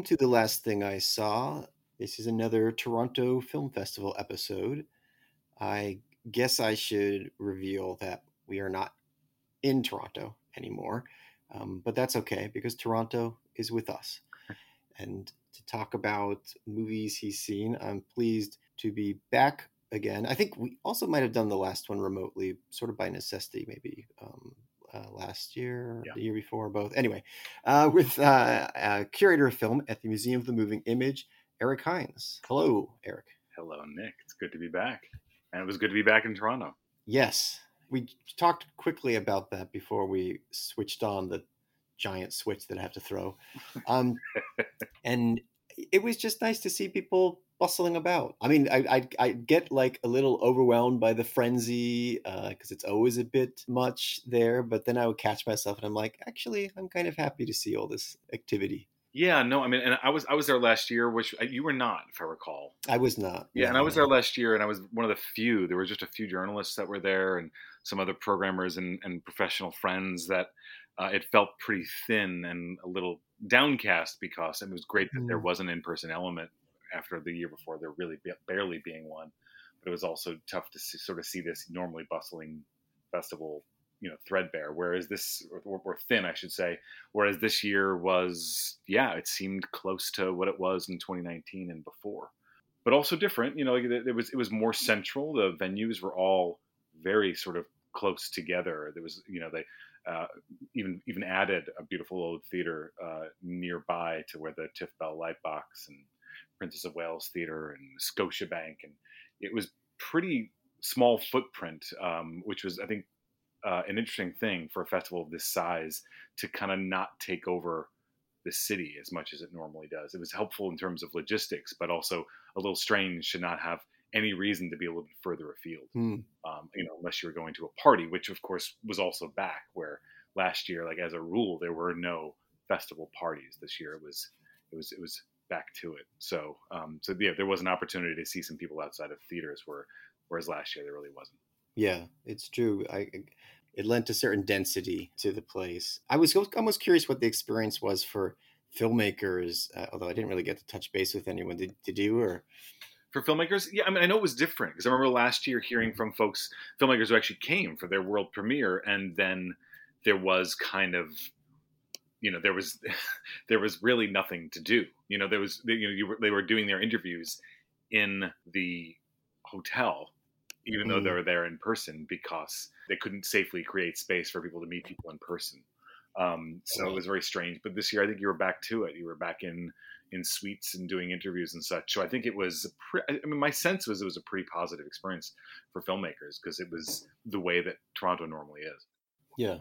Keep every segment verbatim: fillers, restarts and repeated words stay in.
Welcome to The Last Thing I Saw. This is another Toronto Film Festival episode. I guess I should reveal that we are not in Toronto anymore, um, but that's okay because Toronto is with us. And to talk about movies he's seen, I'm pleased to be back again. I think we also might have done the last one remotely, sort of by necessity, maybe. Um, uh, last year, Yeah. the year before, both. Anyway, uh, with uh, uh, curator of film at the Museum of the Moving Image, Eric Hines. Hello, Eric. Hello, Nick. It's good to be back. And it was good to be back in Toronto. Yes, we talked quickly about that before we switched on the giant switch that I have to throw. Um, and it was just nice to see people bustling about. I mean, I I, I get like a little overwhelmed by the frenzy because uh, it's always a bit much there. But then I would catch myself and I'm like, actually, I'm kind of happy to see all this activity. Yeah, no, I mean, and I was I was there last year, which you were not, if I recall. I was not. Yeah, no, and I was no. there last year, and I was one of the few. There were just a few journalists that were there, and some other programmers and, and professional friends. That uh, it felt pretty thin and a little downcast because it was great that there Mm. was an in-person element after the year before there really be, barely being one. But it was also tough to see, sort of see this normally bustling festival, you know, threadbare. Whereas this, or, or thin, I should say. Whereas this year was, yeah, it seemed close to what it was in twenty nineteen and before. But also different, you know, like it was it was more central. The venues were all very sort of close together. There was, you know, they uh, even even added a beautiful old theater uh, nearby to where the Tiff Bell Lightbox and Princess of Wales Theater and Scotiabank, and it was pretty small footprint, um, which was, I think, uh, an interesting thing for a festival of this size to kind of not take over the city as much as it normally does. It was helpful in terms of logistics, but also a little strange to not have any reason to be a little bit further afield. Mm. Um, you know, unless you were going to a party, which of course was also back where last year, like as a rule, there were no festival parties. This year it was, it was, it was back to it. So, um, so yeah, there was an opportunity to see some people outside of theaters where, whereas last year there really wasn't. Yeah, it's true. I it lent a certain density to the place. I was almost curious what the experience was for filmmakers, uh, although I didn't really get to touch base with anyone. Did, did you? Or for filmmakers, yeah, I mean, I know it was different because I remember last year hearing from folks, filmmakers who actually came for their world premiere, and then there was kind of, you know, there was there was really nothing to do. You know, there was, you know, you were, they were doing their interviews in the hotel, even though they Mm. were there in person because they couldn't safely create space for people to meet people in person. Um, so it was very strange. But this year, I think you were back to it. You were back in in suites and doing interviews and such. So I think it was, pre- I mean, my sense was it was a pretty positive experience for filmmakers because it was the way that Toronto normally is. Yeah.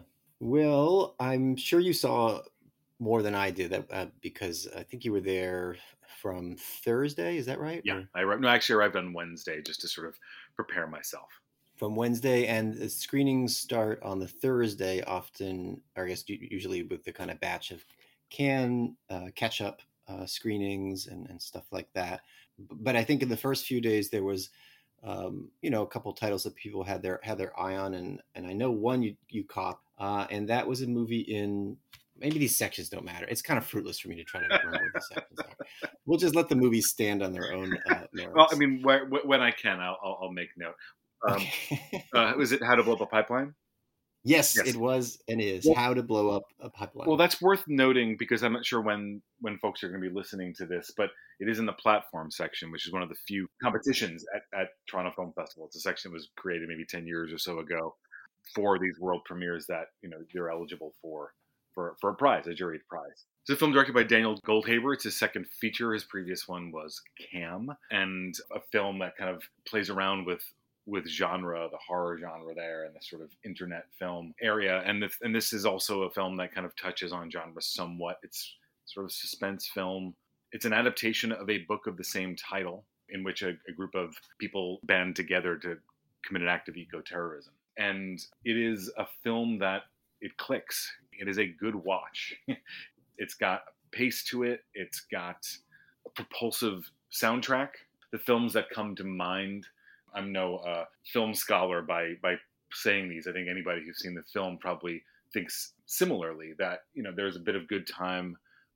Well, I'm sure you saw more than I did that uh, because I think you were there from Thursday. Is that right? Yeah, Or I no, actually arrived on Wednesday just to sort of prepare myself. from Wednesday, and the screenings start on the Thursday. Often, or I guess u- usually with the kind of batch of can uh, catch up uh, screenings and, and stuff like that. B- But I think in the first few days there was, um, you know, a couple titles that people had their had their eye on, and and I know one you you caught, uh, and that was a movie in. Maybe these sections don't matter. It's kind of fruitless for me to try to remember what the sections are. We'll just let the movies stand on their own uh, Well, I merits. mean, where, when I can, I'll, I'll, I'll make note. Um, Okay. uh, was it How to Blow Up a Pipeline? Yes, Yes. it was and is Well, How to Blow Up a well, Pipeline. that's worth noting because I'm not sure when when folks are going to be listening to this, but it is in the platform section, which is one of the few competitions at, at Toronto Film Festival. It's a section that was created maybe ten years or so ago for these world premieres that, you know, they're eligible for for, for a prize, a juried prize. It's a film directed by Daniel Goldhaber. It's his second feature. His previous one was Cam, and a film that kind of plays around with with genre, the horror genre there, and the sort of internet film area. And this, and this is also a film that kind of touches on genre somewhat. It's sort of suspense film. It's an adaptation of a book of the same title, in which a, a group of people band together to commit an act of eco-terrorism. And it is a film that it clicks. It is a good watch. It's got pace to it. It's got a propulsive soundtrack. The films that come to mind, I'm no uh, film scholar by by saying these. I think anybody who's seen the film probably thinks similarly that, you know, there's a bit of good time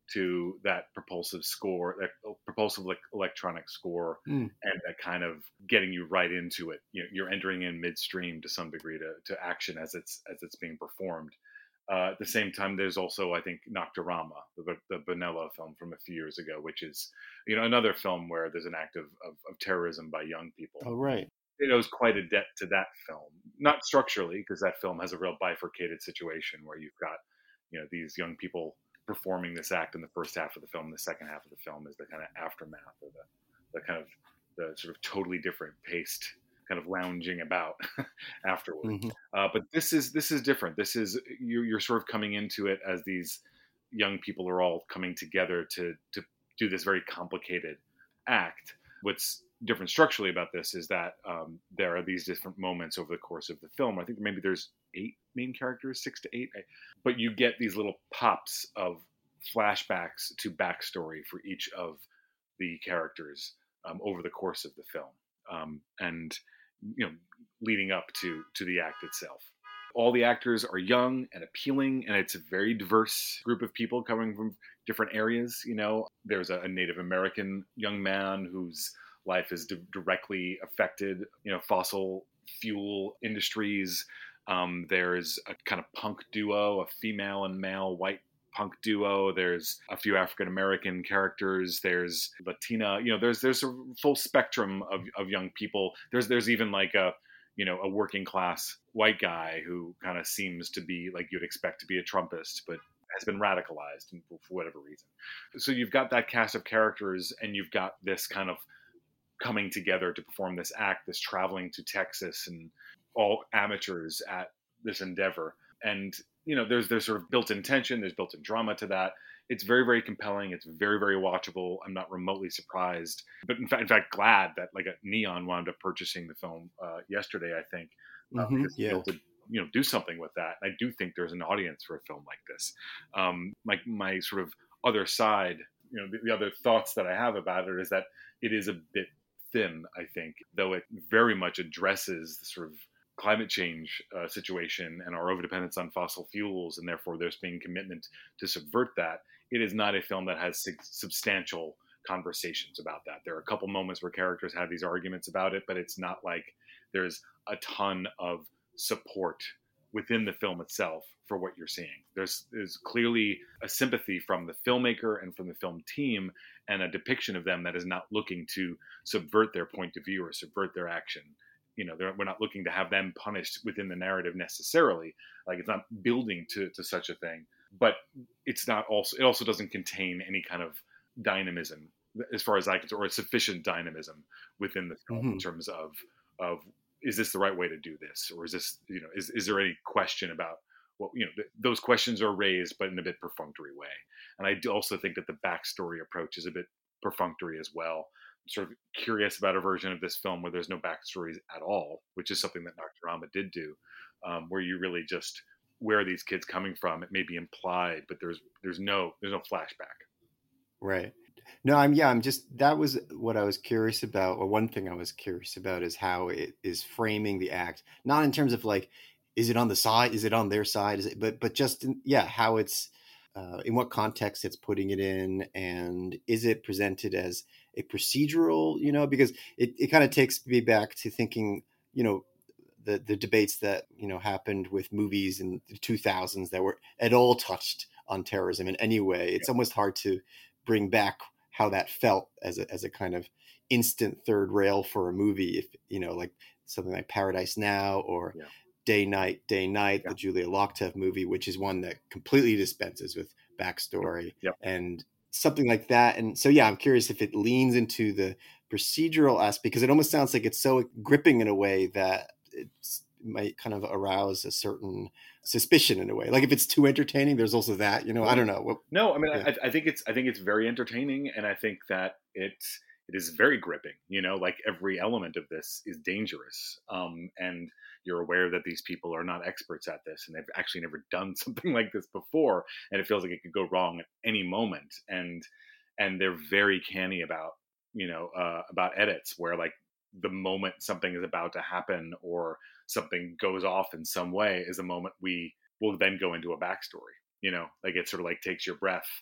to that propulsive score, that propulsive electronic score, Mm. and that kind of getting you right into it. You know, you're entering in midstream to some degree to, to action as it's as it's being performed. Uh, at the same time, there's also, I think, Nocturama, the, the Bonello film from a few years ago, which is, you know, another film where there's an act of, of, of terrorism by young people. Oh, right. It owes quite a debt to that film, not structurally, because that film has a real bifurcated situation where you've got, you know, these young people performing this act in the first half of the film. The second half of the film is the kind of aftermath, or the, the kind of the sort of totally different paced kind of lounging about afterward. Mm-hmm. Uh, but this is this is different. This is you're, you're sort of coming into it as these young people are all coming together to to do this very complicated act. What's different structurally about this is that um, there are these different moments over the course of the film. I think maybe there's eight main characters, six to eight, but you get these little pops of flashbacks to backstory for each of the characters um, over the course of the film, um, and you know, leading up to to the act itself. All the actors are young and appealing, and it's a very diverse group of people coming from different areas. You know, there's a, a Native American young man whose life is di- directly affected, you know, fossil fuel industries. Um, there's a kind of punk duo, a female and male white punk duo. There's a few African American characters. There's Latina. You know, there's there's a full spectrum of, of young people. There's there's even like a you know a working class white guy who kind of seems to be like you'd expect to be a Trumpist, but has been radicalized for whatever reason. So you've got that cast of characters, and you've got this kind of coming together to perform this act, this traveling to Texas, and all amateurs at this endeavor. And you know, there's there's sort of built-in tension, there's built-in drama to that. It's very, very compelling. It's very, very watchable. I'm not remotely surprised, but in fact, in fact, glad that like a Neon wound up purchasing the film uh, yesterday. I think uh, Mm-hmm. because to be Yeah. able to you know do something with that. And I do think there's an audience for a film like this. Um, my my sort of other side, you know, the, the other thoughts that I have about it is that it is a bit thin. I think, though it very much addresses the sort of climate change uh, situation and our overdependence on fossil fuels, and therefore there's being commitment to subvert that. It is not a film that has su- substantial conversations about that. There are a couple moments where characters have these arguments about it, but it's not like there's a ton of support within the film itself for what you're seeing. There's, there's clearly a sympathy from the filmmaker and from the film team, and a depiction of them that is not looking to subvert their point of view or subvert their action. You know, we're not looking to have them punished within the narrative necessarily. Like, it's not building to, to such a thing, but it's not also, it also doesn't contain any kind of dynamism as far as I can, or sufficient dynamism within the film Mm-hmm. in terms of, of, is this the right way to do this? Or is this, you know, is, is there any question about what, you know, th- those questions are raised, but in a bit perfunctory way. And I do also think that the backstory approach is a bit perfunctory as well. Sort of curious about a version of this film where there's no backstories at all, which is something that Nocturama did do, um, where you really just, where are these kids coming from? It may be implied, but there's there's no there's no flashback. Right. No, I'm yeah, I'm just that was what I was curious about, or one thing I was curious about is how it is framing the act, not in terms of like, is it on the side, is it on their side, is it, but but just in, yeah, how it's uh, in what context it's putting it in, and is it presented as a procedural, you know, because it, it kind of takes me back to thinking, you know, the the debates that you know happened with movies in the two thousands that were at all touched on terrorism in any way. It's Yeah. almost hard to bring back how that felt as a as a kind of instant third rail for a movie, if you know, like something like Paradise Now or Yeah. Day Night, Day Night, Yeah. the Julia Locktev movie, which is one that completely dispenses with backstory Yep. and something like that. And so, yeah, I'm curious if it leans into the procedural aspect, because it almost sounds like it's so gripping in a way that it's, it might kind of arouse a certain suspicion in a way. Like if it's too entertaining, there's also that, you know, I don't know. Well, No, I mean, yeah. I, I think it's I think it's very entertaining, and I think that it it is very gripping. You know, like every element of this is dangerous, um, and you're aware that these people are not experts at this, and they've actually never done something like this before, and it feels like it could go wrong at any moment. And and they're very canny about you know uh, about edits where like the moment something is about to happen or something goes off in some way is a moment we will then go into a backstory. You know, like it sort of like takes your breath.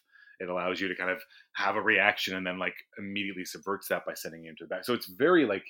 It allows you to kind of have a reaction and then like immediately subverts that by sending you into the back. So it's very like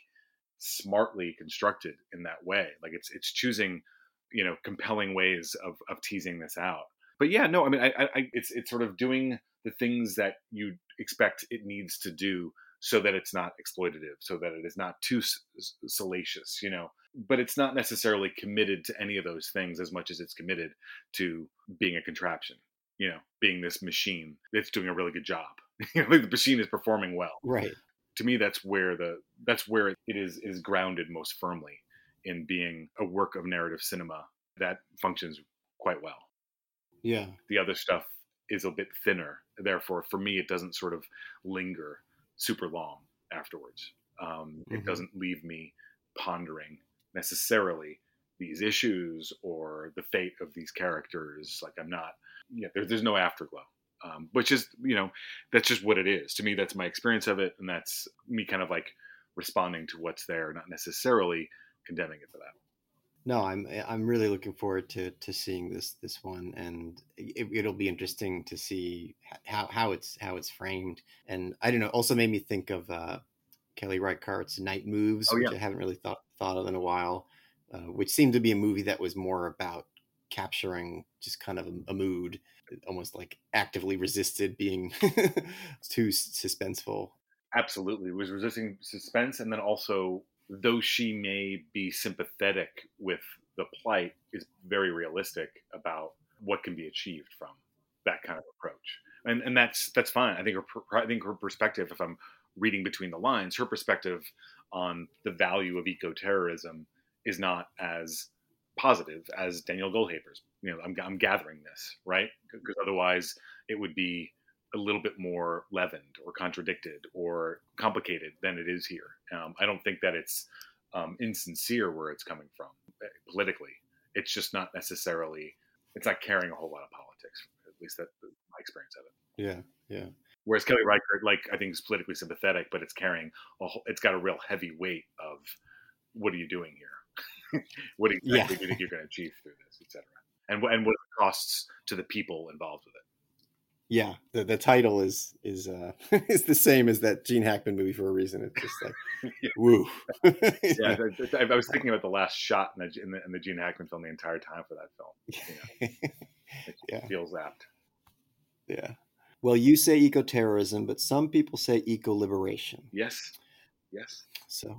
smartly constructed in that way. Like it's it's choosing, you know, compelling ways of of teasing this out. But yeah, no, I mean, I, I it's it's sort of doing the things that you expect it needs to do, so that it's not exploitative, so that it is not too s- salacious, you know. But it's not necessarily committed to any of those things as much as it's committed to being a contraption, you know, being this machine that's doing a really good job. You know, like the machine is performing well. Right. To me, that's where the that's where it is is grounded most firmly in being a work of narrative cinema that functions quite well. Yeah. The other stuff is a bit thinner, therefore for me it doesn't sort of linger super long afterwards. Um, it Mm-hmm. doesn't leave me pondering necessarily these issues or the fate of these characters. Like I'm not, yeah, there, there's no afterglow, um, which is, you know, that's just what it is to me. That's my experience of it, and that's me kind of like responding to what's there, not necessarily condemning it for that. No, I'm I'm really looking forward to to seeing this this one, and it, it'll be interesting to see how how it's how it's framed. And I don't know, also made me think of uh, Kelly Reichardt's Night Moves, Oh which yeah, I haven't really thought thought of in a while, uh, which seemed to be a movie that was more about capturing just kind of a, a mood, almost like actively resisted being too suspenseful. absolutely. It was resisting suspense, and then also, though she may be sympathetic with the plight, is very realistic about what can be achieved from that kind of approach. And and that's that's fine. I think her I think her perspective, if I'm reading between the lines, her perspective on the value of eco-terrorism is not as positive as Daniel Goldhaber's. You know, I'm I'm gathering this, right? Because otherwise it would be a little bit more leavened or contradicted or complicated than it is here. Um, I don't think that it's um, insincere where it's coming from uh, politically. It's just not necessarily. It's not carrying a whole lot of politics. At least that's my experience of it. Yeah, yeah, Whereas Kelly Reichardt, like I think, is politically sympathetic, but it's carrying a whole, it's got a real heavy weight of what are you doing here? What yeah. exactly do you think you're going to achieve through this, et cetera? And what and what are the costs to the people involved with it? Yeah, the the title is is uh is the same as that Gene Hackman movie for a reason. It's just like Yeah. woo. Yeah, Yeah. I, I was thinking about the last shot in the, in the, in the Gene Hackman film the entire time for that film. You know, it Yeah, feels apt. yeah. Well, you say eco-terrorism, but some people say eco-liberation. Yes, yes. So,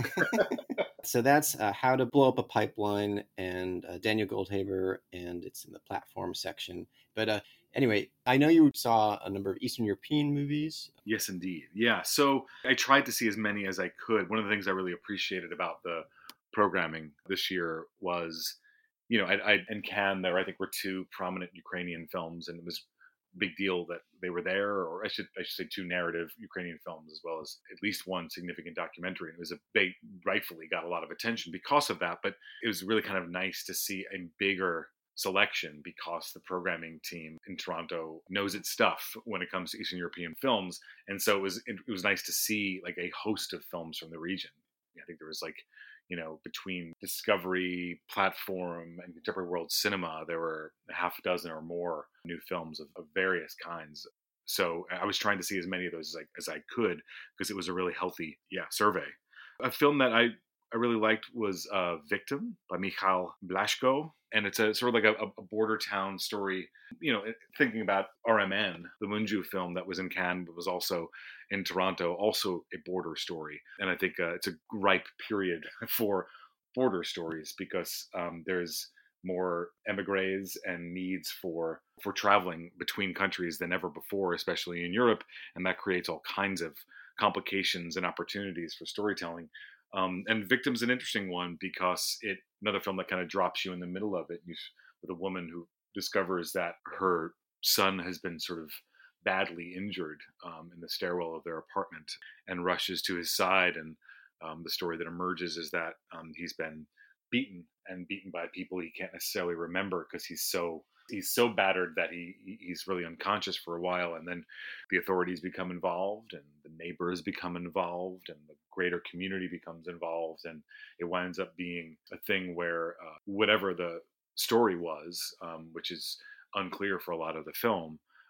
so that's uh, How to Blow Up a Pipeline, and uh, Daniel Goldhaber, and it's in the platform section. But uh, anyway, I know you saw a number of Eastern European movies. Yes, indeed. Yeah. So I tried to see as many as I could. One of the things I really appreciated about the programming this year was, you know, I, I in Cannes there I think were two prominent Ukrainian films, and it was a big deal that they were there. Or I should I should say two narrative Ukrainian films as well as at least one significant documentary. And it was a big, rightfully got a lot of attention because of that. But it was really kind of nice to see a bigger selection because the programming team in Toronto knows its stuff when it comes to Eastern European films, and so it was it, was nice to see like a host of films from the region. I think there was like, you know, between Discovery, Platform, and Contemporary World Cinema, there were a half a dozen or more new films of, of various kinds. So I was trying to see as many of those as I, as I could because it was a really healthy, yeah, survey. A film that I I really liked was uh, Victim by Mikhail Blashko. And it's a sort of like a, a border town story, you know, thinking about R M N, the Munju film that was in Cannes, but was also in Toronto, also a border story. And I think uh, it's a ripe period for border stories because um, there's more emigres and needs for for traveling between countries than ever before, especially in Europe, and that creates all kinds of complications and opportunities for storytelling. Um, and Victim's an interesting one because it another film that kind of drops you in the middle of it. You, with a woman who discovers that her son has been sort of badly injured um, in the stairwell of their apartment and rushes to his side. And um, the story that emerges is that um, he's been beaten and beaten by people he can't necessarily remember because he's so he's so battered that he he's really unconscious for a while, and then the authorities become involved and the neighbors become involved and the greater community becomes involved, and it winds up being a thing where uh, whatever the story was, um, which is unclear for a lot of the film,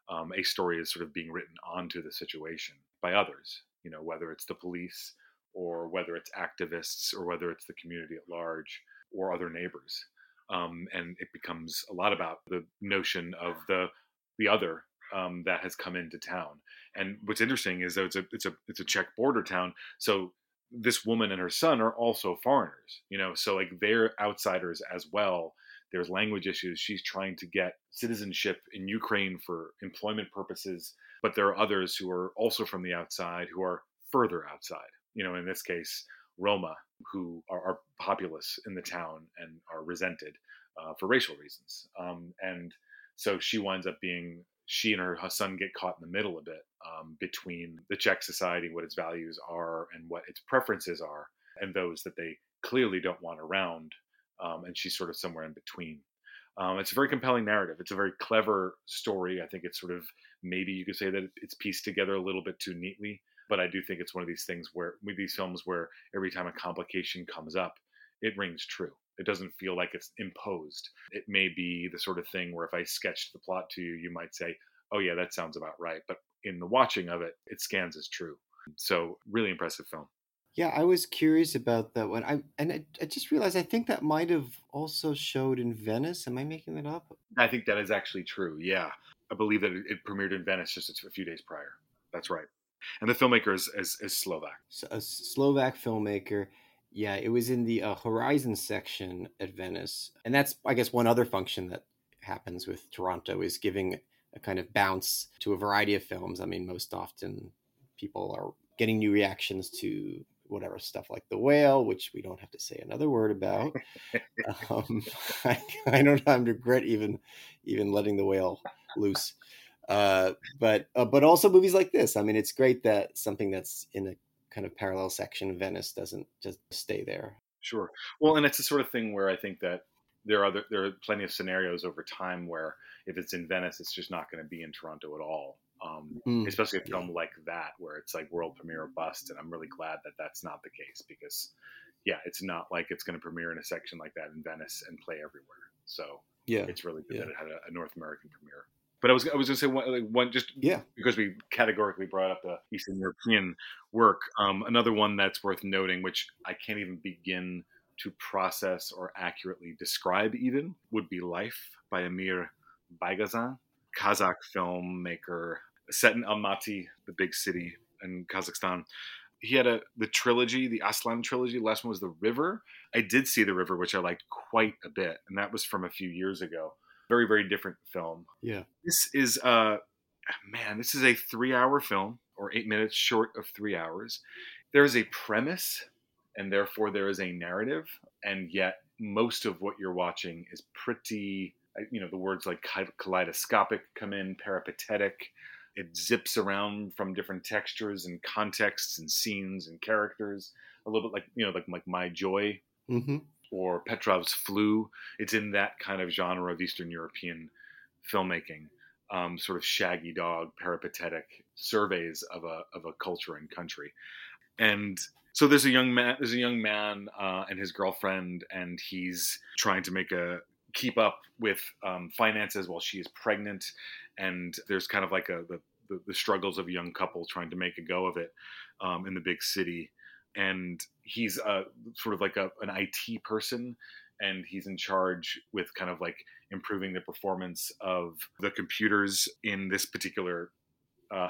Um, a story is sort of being written onto the situation by others, you know, whether it's the police or whether it's activists or whether it's the community at large or other neighbors. Um, and it becomes a lot about the notion of the the other um, that has come into town. And what's interesting is that it's a it's a it's a Czech border town, so this woman and her son are also foreigners, you know, so like they're outsiders as well. There's language issues. She's trying to get citizenship in Ukraine for employment purposes, but there are others who are also from the outside who are further outside. You know, in this case, Roma, who are, are populous in the town and are resented uh, for racial reasons. Um, and so she winds up being, she and her son get caught in the middle a bit um, between the Czech society, what its values are and what its preferences are, and those that they clearly don't want around. Um, and she's sort of somewhere in between. Um, it's a very compelling narrative. It's a very clever story. I think it's sort of, maybe you could say that it's pieced together a little bit too neatly, but I do think it's one of these things where, with these films where every time a complication comes up, it rings true. It doesn't feel like it's imposed. It may be the sort of thing where if I sketched the plot to you, you might say, oh yeah, that sounds about right. But in the watching of it, it scans as true. So really impressive film. Yeah, I was curious about that one. I and I, I just realized I think that might have also showed in Venice. Am I making that up? I think that is actually true. Yeah. I believe that it, it premiered in Venice just a few days prior. That's right. And the filmmaker is, is, is Slovak. So, a Slovak filmmaker. Yeah, it was in the uh, Horizon section at Venice, and that's, I guess, one other function that happens with Toronto is giving a kind of bounce to a variety of films. I mean, most often people are getting new reactions to whatever stuff like The Whale, which we don't have to say another word about. um, I, I don't I regret even even letting The Whale loose. Uh, but uh, but also movies like this. I mean, it's great that something that's in a kind of parallel section of Venice doesn't just stay there. Sure. Well, and it's the sort of thing where I think that there are other, there are plenty of scenarios over time where if it's in Venice, it's just not going to be in Toronto at all. Um, Mm, especially a film yeah. like that where it's like world premiere or bust. And I'm really glad that that's not the case because, yeah, it's not like it's going to premiere in a section like that in Venice and play everywhere. So Yeah. it's really good Yeah. that it had a, a North American premiere. But I was I was going to say one, like one just Yeah. because we categorically brought up the Eastern European work. Um, another one that's worth noting, which I can't even begin to process or accurately describe, even would be Life by Amir Baigazan, Kazakh filmmaker set in Almaty, the big city in Kazakhstan. He had a the trilogy, the Aslan trilogy. The last one was The River. I did see The River, which I liked quite a bit, and that was from a few years ago. Very, very different film. Yeah. This is uh man, this is a three-hour film, or eight minutes short of three hours. There is a premise, and therefore there is a narrative, and yet most of what you're watching is pretty. You know, the words like kaleidoscopic come in, peripatetic. It zips around from different textures and contexts and scenes and characters. A little bit like, you know, like like My Joy Mm-hmm. or Petrov's Flu. It's in that kind of genre of Eastern European filmmaking, um, sort of shaggy dog, peripatetic surveys of a of a culture and country. And so there's a young man, there's a young man uh, and his girlfriend, and he's trying to make a keep up with um, finances while she is pregnant, and there's kind of like a the, the, the struggles of a young couple trying to make a go of it um, in the big city. And he's uh, sort of like a, an I T person, and he's in charge with kind of like improving the performance of the computers in this particular uh,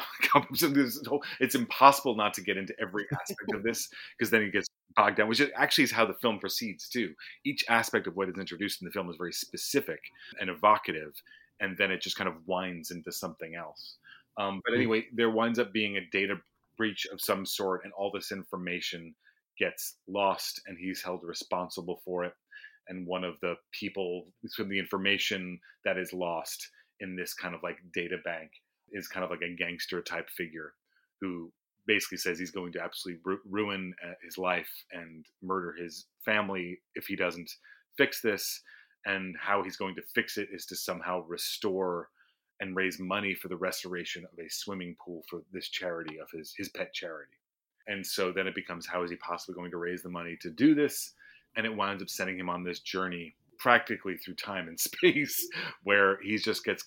it's impossible not to get into every aspect of this because then it gets bogged down, which actually is how the film proceeds too. Each aspect of what is introduced in the film is very specific and evocative, and then it just kind of winds into something else. Um, but anyway, there winds up being a data breach of some sort, and all this information gets lost, and he's held responsible for it. And one of the people from the information that is lost in this kind of like data bank is kind of like a gangster type figure who basically says he's going to absolutely ru- ruin uh, his life and murder his family if he doesn't fix this. And how he's going to fix it is to somehow restore and raise money for the restoration of a swimming pool for this charity of his his pet charity. And so then it becomes, how is he possibly going to raise the money to do this? And it winds up sending him on this journey practically through time and space where he just gets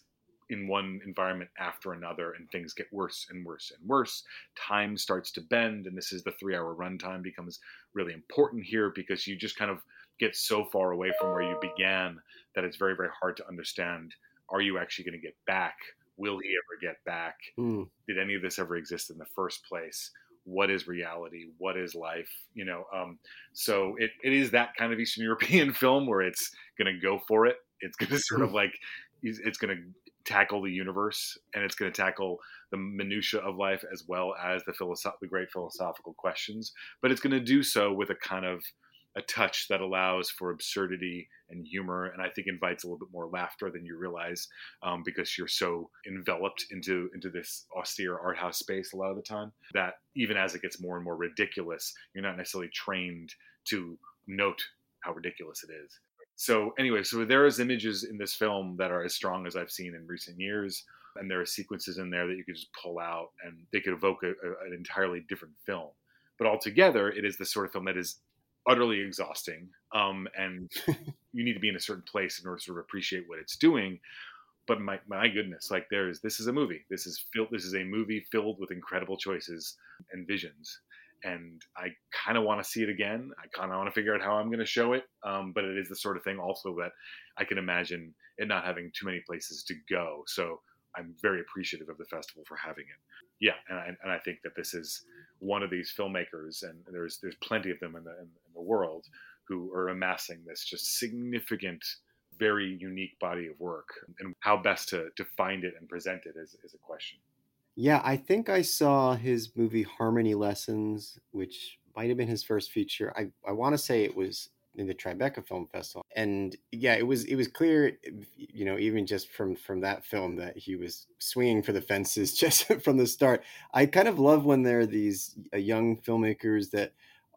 in one environment after another, and things get worse and worse and worse. Time starts to bend, and this is the three-hour runtime becomes really important here, because you just kind of get so far away from where you began that it's very, very hard to understand. Are you actually going to get back? Will he ever get back? Mm. Did any of this ever exist in the first place? What is reality? What is life? You know, um, so it, it is that kind of Eastern European film where it's going to go for it. It's going to sort of like, it's going to tackle the universe, and it's going to tackle the minutia of life as well as the philosoph- the great philosophical questions. But it's going to do so with a kind of a touch that allows for absurdity and humor, and I think invites a little bit more laughter than you realize, um, because you're so enveloped into into this austere art house space a lot of the time, that even as it gets more and more ridiculous, you're not necessarily trained to note how ridiculous it is. So anyway, so there is images in this film that are as strong as I've seen in recent years, and there are sequences in there that you could just pull out, and they could evoke a, a, an entirely different film. But altogether, it is the sort of film that is utterly exhausting, um, and you need to be in a certain place in order to sort of appreciate what it's doing. But my my goodness, like there's this is a movie. This is filled. This is a movie filled with incredible choices and visions, and I kind of want to see it again. I kind of want to figure out how I'm going to show it. Um, but it is the sort of thing also that I can imagine it not having too many places to go. So I'm very appreciative of the festival for having it. Yeah, and I, and I think that this is one of these filmmakers, and there's there's plenty of them in the in, in the world, who are amassing this just significant, very unique body of work. And how best to, to find it and present it is, is a question. Yeah, I think I saw his movie Harmony Lessons, which might have been his first feature. I, I want to say it was in the Tribeca Film Festival. And yeah, it was it was clear, you know, even just from from that film, that he was swinging for the fences just from the start. I kind of love when there are these uh, young filmmakers that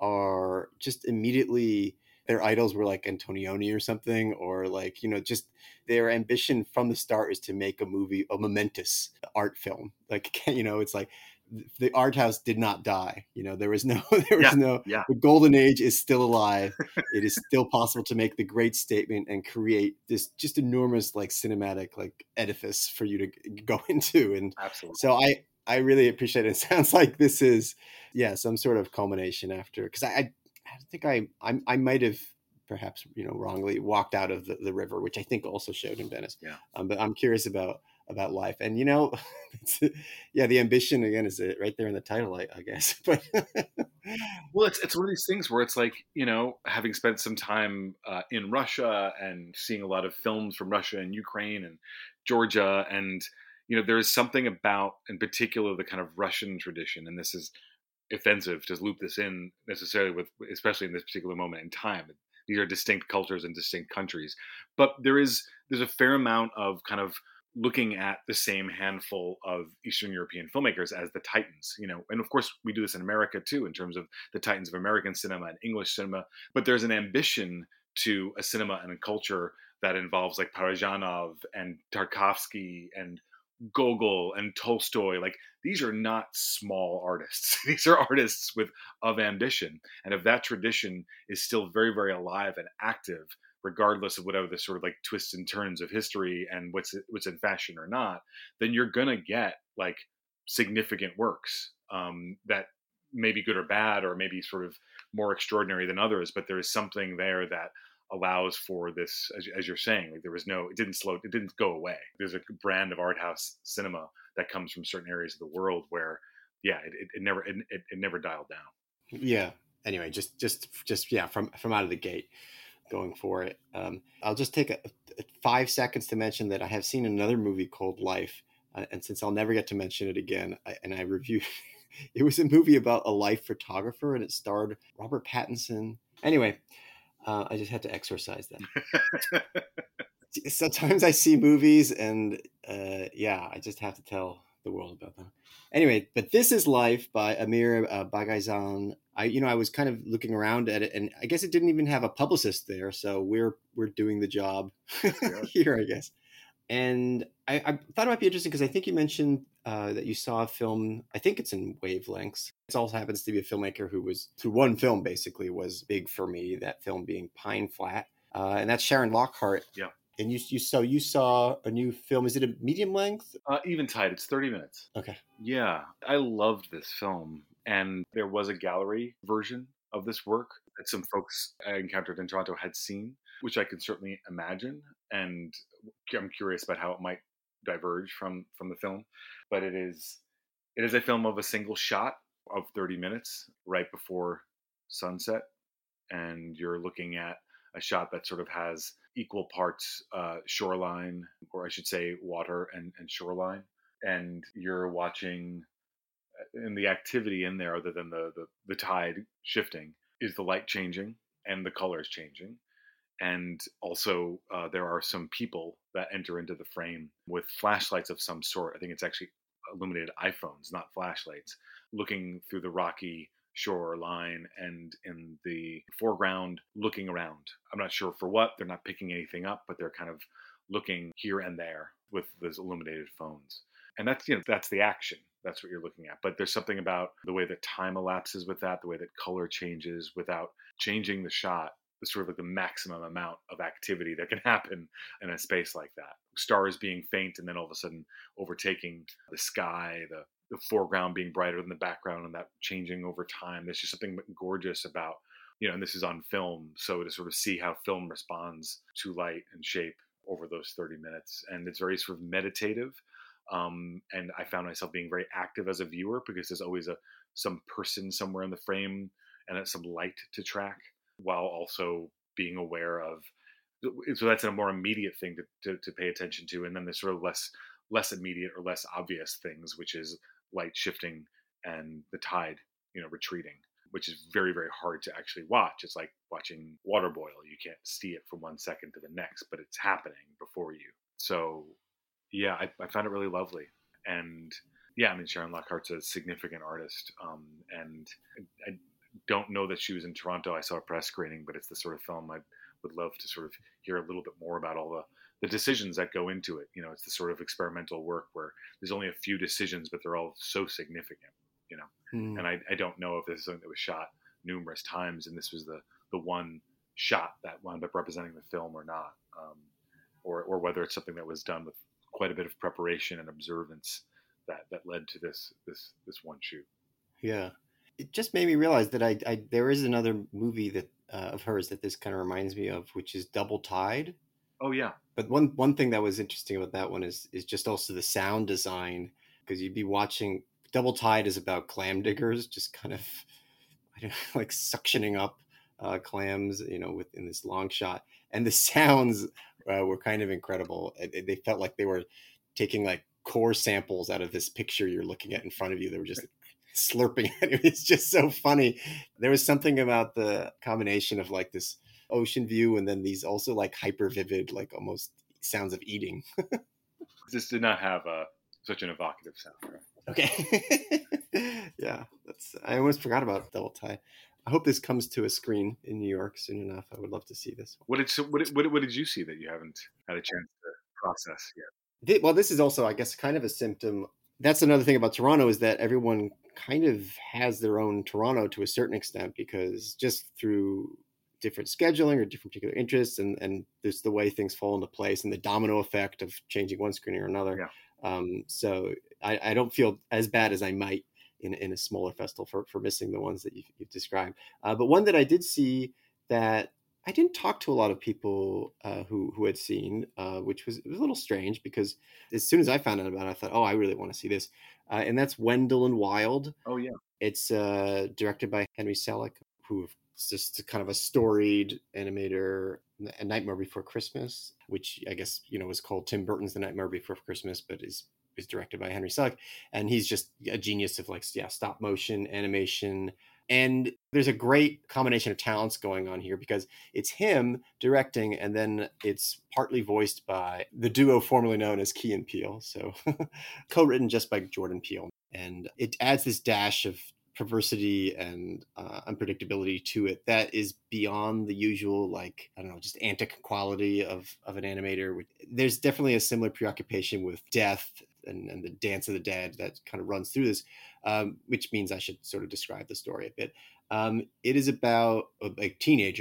are just immediately, their idols were like Antonioni or something, or like, you know, just their ambition from the start is to make a movie, a momentous art film. Like, you know, it's like the art house did not die. You know, there was no, there was Yeah, no, yeah. the golden age is still alive. It is still possible to make the great statement and create this just enormous, like cinematic, like edifice for you to go into. And Absolutely. so I, I really appreciate it. It sounds like this is, yeah, some sort of culmination after, because I, I I think I, I, I might have perhaps, you know, wrongly walked out of the, the river, which I think also showed in Venice. Yeah. Um, but I'm curious about, about life. And, you know, yeah, the ambition again is right there in the title, I, I guess. But well, it's, it's one of these things where it's like, you know, having spent some time uh, in Russia and seeing a lot of films from Russia and Ukraine and Georgia, and, you know, there is something about, in particular, the kind of Russian tradition, and this is offensive to loop this in necessarily with, especially in this particular moment in time. These are distinct cultures and distinct countries, but there is there's a fair amount of kind of looking at the same handful of Eastern European filmmakers as the titans, you know, and of course we do this in America too, in terms of the titans of American cinema and English cinema. But there's an ambition to a cinema and a culture that involves like Parajanov and Tarkovsky and Gogol and Tolstoy. Like, these are not small artists. These are artists with of ambition. And if that tradition is still very, very alive and active, regardless of whatever the sort of like twists and turns of history and what's what's in fashion or not, then you're gonna get like significant works um, that may be good or bad, or maybe sort of more extraordinary than others. But there is something there that allows for this, as, as you're saying, like there was no, it didn't slow, it didn't go away. There's a brand of art house cinema that comes from certain areas of the world where, yeah, it, it, it never, it, it, it never dialed down. Yeah. Anyway, just, just, just, yeah, from, from out of the gate going for it. Um, I'll just take a, a five seconds to mention that I have seen another movie called Life. Uh, and since I'll never get to mention it again, I, and I reviewed, it was a movie about a life photographer, and it starred Robert Pattinson. Anyway, Uh, I just had to exercise that. Sometimes I see movies and uh, yeah, I just have to tell the world about them. Anyway, but This Is Life by Amir uh, Baghaizan. I, you know, I was kind of looking around at it, and I guess it didn't even have a publicist there, so we're we're doing the job here, I guess. And I, I thought it might be interesting because I think you mentioned uh, that you saw a film. I think it's in Wavelengths. It also happens to be a filmmaker who was, through one film basically, was big for me. That film being Pine Flat, uh, and that's Sharon Lockhart. Yeah. And you you so you saw a new film. Is it a medium length? Uh, Eventide, it's thirty minutes. Okay. Yeah, I loved this film. And there was a gallery version of this work that some folks I encountered in Toronto had seen, which I can certainly imagine. And I'm curious about how it might diverge from from the film. But it is it is a film of a single shot of thirty minutes right before sunset, and you're looking at a shot that sort of has equal parts uh, shoreline, or I should say water and, and shoreline, and you're watching, and the activity in there other than the, the the tide shifting is the light changing and the colors changing, and also uh, there are some people that enter into the frame with flashlights of some sort. I think it's actually illuminated iPhones, not flashlights, looking through the rocky shoreline and in the foreground looking around. I'm not sure for what. They're not picking anything up, but they're kind of looking here and there with those illuminated phones. And that's, you know, that's the action. That's what you're looking at. But there's something about the way that time elapses with that, the way that color changes without changing the shot, the sort of like the maximum amount of activity that can happen in a space like that. Stars being faint and then all of a sudden overtaking the sky, the, the foreground being brighter than the background, and that changing over time. There's just something gorgeous about, you know, and this is on film. So to sort of see how film responds to light and shape over those thirty minutes. And it's very sort of meditative. Um, and I found myself being very active as a viewer because there's always a some person somewhere in the frame and some light to track, while also being aware of. So that's a more immediate thing to, to, to pay attention to, and then there's sort of less less immediate or less obvious things, which is light shifting and the tide, you know, retreating, which is very very hard to actually watch. It's like watching water boil. You can't see it from one second to the next, but it's happening before you. So yeah, I, I found it really lovely. And yeah, I mean, Sharon Lockhart's a significant artist. Um, and I, I don't know that she was in Toronto. I saw a press screening, but it's the sort of film I would love to sort of hear a little bit more about all the, the decisions that go into it. You know, it's the sort of experimental work where there's only a few decisions, but they're all so significant, you know. Hmm. And I, I don't know if this is something that was shot numerous times and this was the, the one shot that wound up representing the film or not. Um, or, or whether it's something that was done with quite a bit of preparation and observance that, that led to this, this, this one shoot. Yeah. It just made me realize that I, I there is another movie that uh, of hers that this kind of reminds me of, which is Double Tide. Oh yeah. But one one thing that was interesting about that one is is just also the sound design, because you'd be watching. Double Tide is about clam diggers, just kind of I don't know, like suctioning up uh, clams, you know, within this long shot, and the sounds uh, were kind of incredible. It, they felt like they were taking like core samples out of this picture you're looking at in front of you. They were just slurping it. It's just so funny. There was something about the combination of like this ocean view and then these also like hyper vivid, like almost sounds of eating. This did not have a such an evocative sound. Right? Okay. Yeah, that's. I almost forgot about Double Tide. I hope this comes to a screen in New York soon enough. I would love to see this. What did what did, what did you see that you haven't had a chance to process yet? Well, this is also, I guess, kind of a symptom. That's another thing about Toronto is that everyone kind of has their own Toronto to a certain extent, because just through different scheduling or different particular interests and, and there's the way things fall into place and the domino effect of changing one screening or another. Yeah. Um, so I, I don't feel as bad as I might in, in a smaller festival for, for missing the ones that you've, you've described. Uh, but one that I did see that I didn't talk to a lot of people uh, who who had seen, uh, which was, it was a little strange because as soon as I found out about it, I thought, oh, I really want to see this. Uh, and that's Wendell and Wild. Oh, yeah. It's uh, directed by Henry Selick, who is just kind of a storied animator, A Nightmare Before Christmas, which I guess, you know, was called Tim Burton's The Nightmare Before Christmas, but is is directed by Henry Selick. And he's just a genius of like, yeah, stop motion animation. And there's a great combination of talents going on here because it's him directing, and then it's partly voiced by the duo formerly known as Key and Peele. So co-written just by Jordan Peele. And it adds this dash of perversity and uh, unpredictability to it that is beyond the usual, like, I don't know, just antic quality of, of an animator. There's definitely a similar preoccupation with death and, and the dance of the dead that kind of runs through this, um, which means I should sort of describe the story a bit. Um, it is about a, a teenager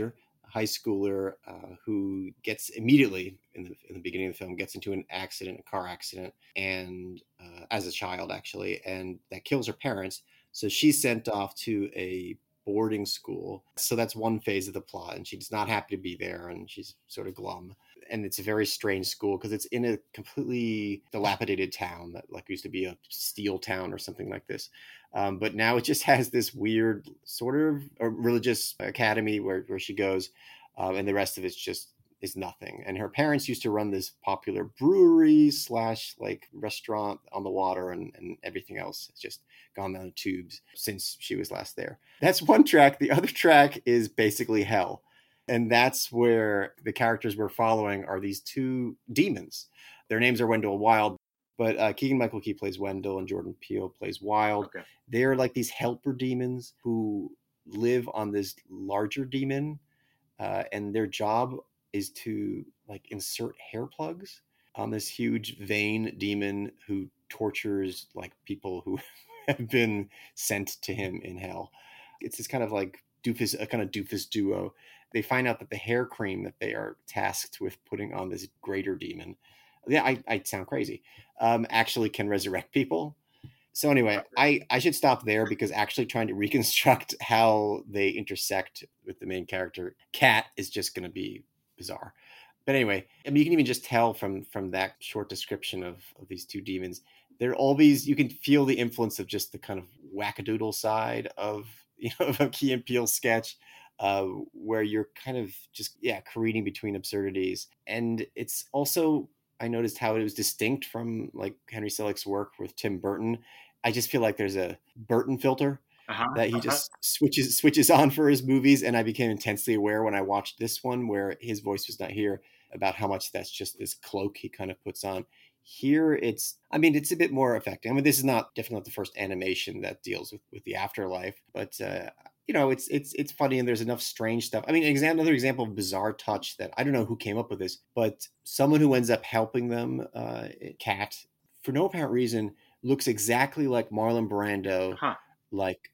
high schooler uh, who gets immediately in the, in the beginning of the film gets into an accident, a car accident, and uh, as a child actually, and that kills her parents. So she's sent off to a boarding school. So that's one phase of the plot, and she's not happy to be there, and she's sort of glum. And it's a very strange school because it's in a completely dilapidated town that like used to be a steel town or something like this. Um, but now it just has this weird sort of a religious academy where, where she goes, um, and the rest of it's just is nothing. And her parents used to run this popular brewery slash like restaurant on the water, and, and everything else has just gone down the tubes since she was last there. That's one track. The other track is basically hell. And that's where the characters we're following are these two demons. Their names are Wendell and Wild, but uh, Keegan-Michael Key plays Wendell and Jordan Peele plays Wild. Okay. They're like these helper demons who live on this larger demon, uh, and their job is to like insert hair plugs on this huge vein demon who tortures like people who have been sent to him in hell. It's this kind of like doofus, a kind of doofus duo. They find out that the hair cream that they are tasked with putting on this greater demon, yeah, I, I sound crazy, um, actually can resurrect people. So anyway, I, I should stop there because actually trying to reconstruct how they intersect with the main character, Kat, is just going to be bizarre. But anyway, I mean, you can even just tell from from that short description of, of these two demons, they're all these, you can feel the influence of just the kind of wackadoodle side of, you know, of a Key and Peele sketch, uh, where you're kind of just, yeah, careening between absurdities. And it's also, I noticed how it was distinct from like Henry Selick's work with Tim Burton. I just feel like there's a Burton filter Uh-huh, that he uh-huh. just switches switches on for his movies, and I became intensely aware when I watched this one where his voice was not here about how much that's just this cloak he kind of puts on. Here it's, I mean, it's a bit more affecting. I mean, this is not definitely not the first animation that deals with, with the afterlife, but uh, you know, it's it's it's funny, and there's enough strange stuff. I mean, exam- another example of bizarre touch that I don't know who came up with this, but someone who ends up helping them, uh, Kat, for no apparent reason, looks exactly like Marlon Brando, Huh. like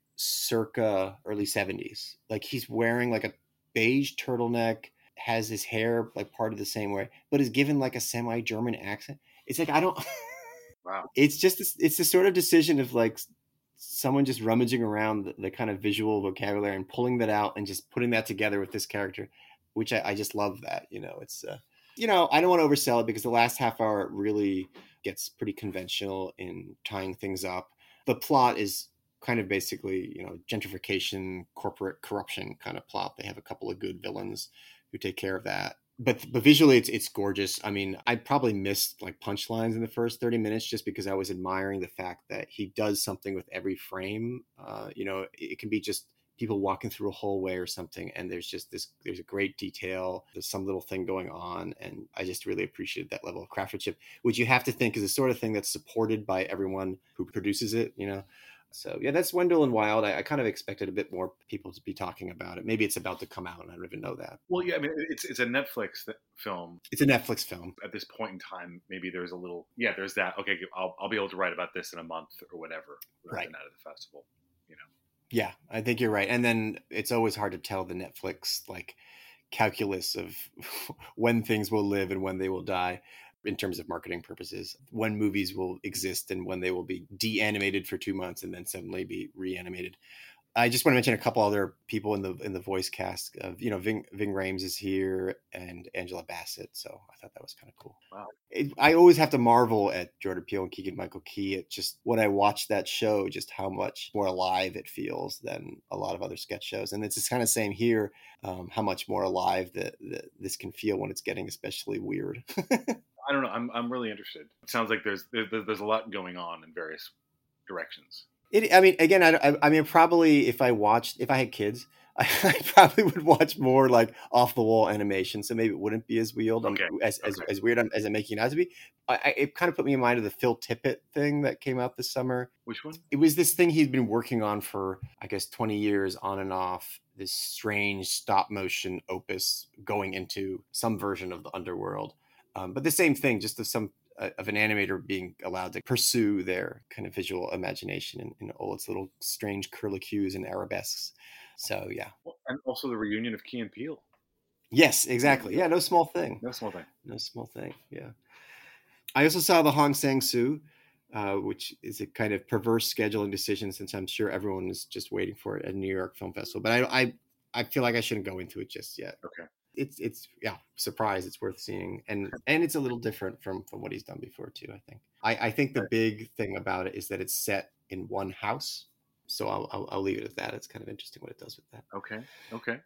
circa early seventies. Like he's wearing like a beige turtleneck, has his hair like parted the same way, but is given like a semi-German accent. It's like I don't. Wow. It's just this, it's the sort of decision of like someone just rummaging around the, the kind of visual vocabulary and pulling that out and just putting that together with this character, which I, I just love that. You know, it's uh, you know, I don't want to oversell it because the last half hour really gets pretty conventional in tying things up. The plot is kind of basically, you know, gentrification, corporate corruption kind of plot. They have a couple of good villains who take care of that. But but visually, it's it's gorgeous. I mean, I probably missed like punchlines in the first thirty minutes just because I was admiring the fact that he does something with every frame. Uh, you know, it can be just people walking through a hallway or something, and there's just this, there's a great detail, there's some little thing going on, and I just really appreciated that level of craftsmanship, which you have to think is the sort of thing that's supported by everyone who produces it, you know. So yeah, that's Wendell and Wild. I, I kind of expected a bit more people to be talking about it. Maybe it's about to come out, and I don't even know that. Well, yeah, I mean, it's it's a Netflix th- film. It's a Netflix film. At this point in time, maybe there's a little, yeah, there's that. Okay, I'll I'll be able to write about this in a month or whatever, Right. out of the festival, you know. Yeah, I think you're right. And then it's always hard to tell the Netflix like calculus of when things will live and when they will die in terms of marketing purposes, when movies will exist and when they will be de-animated for two months and then suddenly be reanimated. I just want to mention a couple other people in the in the voice cast. Of, you know, Ving Ving Rhames is here and Angela Bassett, so I thought that was kind of cool. Wow. It, I always have to marvel at Jordan Peele and Keegan-Michael Key. It just, when I watch that show, just how much more alive it feels than a lot of other sketch shows. And it's just kind of same here, um, how much more alive that, that this can feel when it's getting especially weird. I don't know. I'm I'm really interested. It sounds like there's there, there's a lot going on in various directions. It, I mean, again, I, I mean, probably if I watched, if I had kids, I, I probably would watch more like off the wall animation. So maybe it wouldn't be as weird, Okay. as, okay. as as weird as I'm making it out to be. I, I, it kind of put me in mind of the Phil Tippett thing that came out this summer. Which one? It was this thing he'd been working on for, I guess, twenty years on and off. This strange stop motion opus going into some version of the underworld. Um, but the same thing, just of some uh, of an animator being allowed to pursue their kind of visual imagination in, in all its little strange curlicues and arabesques. So yeah, And also the reunion of Key and Peele. Yes, exactly. Yeah, no small thing. No small thing. No small thing. Yeah. I also saw the Hong Sang-soo, uh, which is a kind of perverse scheduling decision since I'm sure everyone is just waiting for it at New York Film Festival. But I, I, I feel like I shouldn't go into it just yet. Okay. It's it's yeah, surprise. It's worth seeing, and and it's a little different from from what he's done before too. I think. I, I think the Right. big thing about it is that it's set in one house. So I'll, I'll I'll leave it at that. It's kind of interesting what it does with that. Okay. Okay.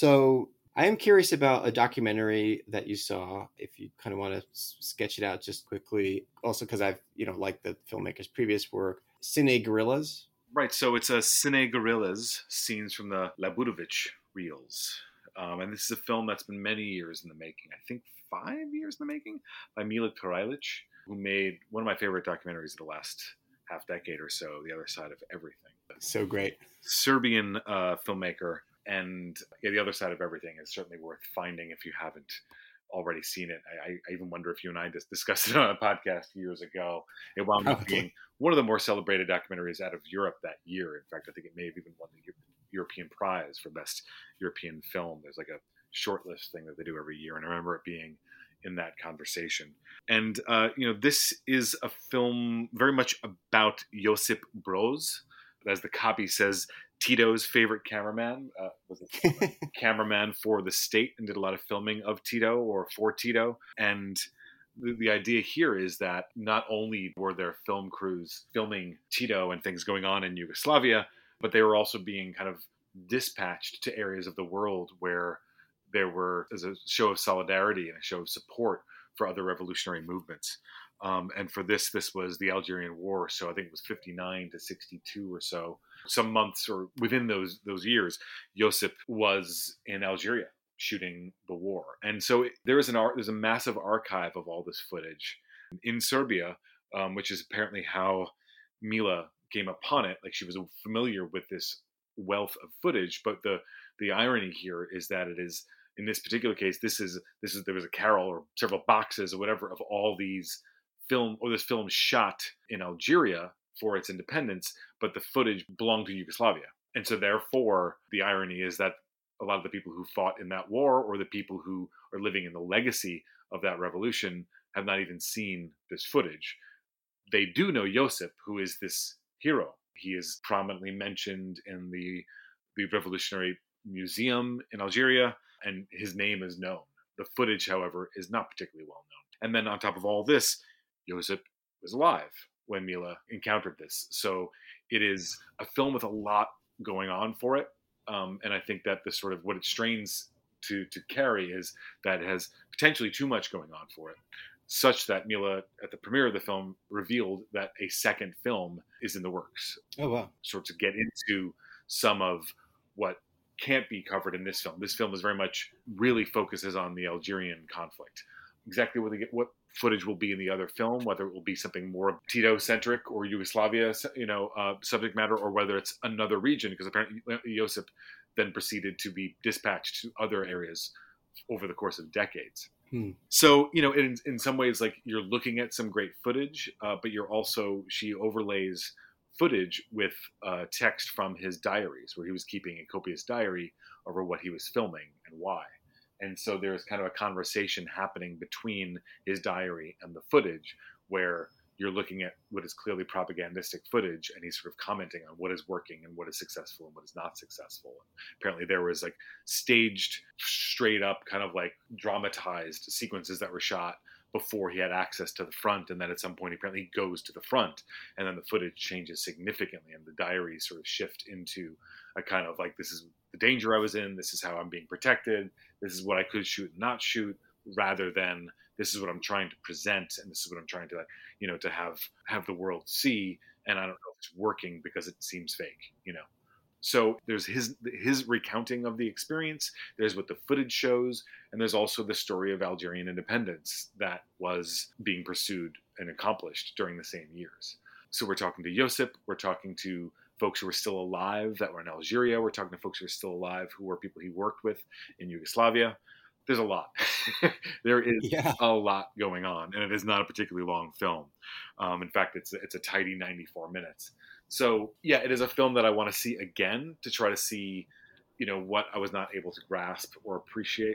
So I am curious about a documentary that you saw. If you kind of want to sketch it out just quickly, also because I've you know liked the filmmaker's previous work, Cine Gorillas. Right. So it's a Cine Gorillas, scenes from the Labutovich reels. Um, and this is a film that's been many years in the making. I think five years in the making, by Mila Karajlic, who made one of my favorite documentaries of the last half decade or so, The Other Side of Everything. So great. Serbian uh, filmmaker. And yeah, The Other Side of Everything is certainly worth finding if you haven't already seen it. I, I even wonder if you and I just discussed it on a podcast years ago. It wound up Probably. being one of the more celebrated documentaries out of Europe that year. In fact, I think it may have even won the European prize for best European film. There's like a shortlist thing that they do every year, and I remember it being in that conversation. And uh, you know, this is a film very much about Josip Broz, as the copy says, Tito's favorite cameraman. Uh, was a cameraman for the state and did a lot of filming of Tito or for Tito. And the, the idea here is that not only were there film crews filming Tito and things going on in Yugoslavia, but they were also being kind of dispatched to areas of the world where there were, as a show of solidarity and a show of support for other revolutionary movements. Um, and for this, this was the Algerian War. So I think it was fifty-nine to sixty-two or so. Some months or within those those years, Josip was in Algeria shooting the war. And so it, there is an art, there's a massive archive of all this footage in Serbia, um, which is apparently how Mila came upon it. Like, she was familiar with this wealth of footage, but the the irony here is that it is, in this particular case, this is this is there was a carrel or several boxes or whatever of all these film, or this film shot in Algeria for its independence, but the footage belonged to Yugoslavia. And so therefore the irony is that a lot of the people who fought in that war, or the people who are living in the legacy of that revolution, have not even seen this footage. They do know Josip, who is this hero. He is prominently mentioned in the the Revolutionary Museum in Algeria, and his name is known. The footage, however, is not particularly well known. And then on top of all this, Josip was alive when Mila encountered this. So it is a film with a lot going on for it. Um, and I think that the sort of what it strains to to carry is that it has potentially too much going on for it, such that Mila, at the premiere of the film, revealed that a second film is in the works. Oh, wow. Sort of to get into some of what can't be covered in this film. This film is very much really focuses on the Algerian conflict. Exactly what, they get, what footage will be in the other film, whether it will be something more Tito-centric or Yugoslavia, you know, uh, subject matter, or whether it's another region, because apparently Josip then proceeded to be dispatched to other areas over the course of decades. Hmm. So, you know, in, in some ways, like, you're looking at some great footage, uh, but you're also, she overlays footage with uh, text from his diaries, where he was keeping a copious diary over what he was filming and why. And so there's kind of a conversation happening between his diary and the footage, where you're looking at what is clearly propagandistic footage, and he's sort of commenting on what is working and what is successful and what is not successful. And apparently there was like staged, straight up, kind of like dramatized sequences that were shot before he had access to the front, and then at some point he apparently goes to the front, and then the footage changes significantly, and the diaries sort of shift into a kind of like, this is the danger I was in, this is how I'm being protected, this is what I could shoot and not shoot, rather than this is what I'm trying to present, and this is what I'm trying to, you know, to have have the world see, and I don't know if it's working because it seems fake, you know. So there's his his recounting of the experience, there's what the footage shows, and there's also the story of Algerian independence that was being pursued and accomplished during the same years. So we're talking to Josip, we're talking to folks who were still alive that were in Algeria, we're talking to folks who are still alive who were people he worked with in Yugoslavia. There's a lot. There is Yeah. a lot going on, and it is not a particularly long film. Um, in fact, it's it's a tidy ninety-four minutes. So yeah, it is a film that I want to see again, to try to see, you know, what I was not able to grasp or appreciate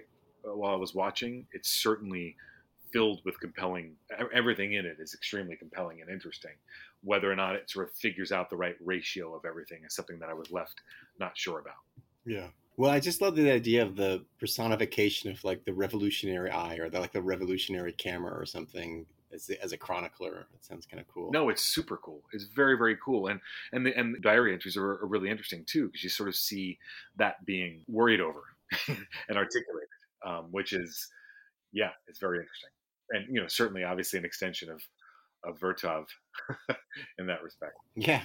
uh, while I was watching, it's certainly filled with compelling. e- Everything in it is extremely compelling and interesting. Whether or not it sort of figures out the right ratio of everything is something that I was left not sure about. Yeah. Well, I just love the idea of the personification of like the revolutionary eye or the, like the revolutionary camera or something as, as a chronicler. It sounds kind of cool. No, it's super cool. It's very, very cool, and and the and the diary entries are, are really interesting too, because you sort of see that being worried over and articulated, um, which is, yeah, it's very interesting, and you know, certainly, obviously, an extension of of Vertov in that respect. Yeah.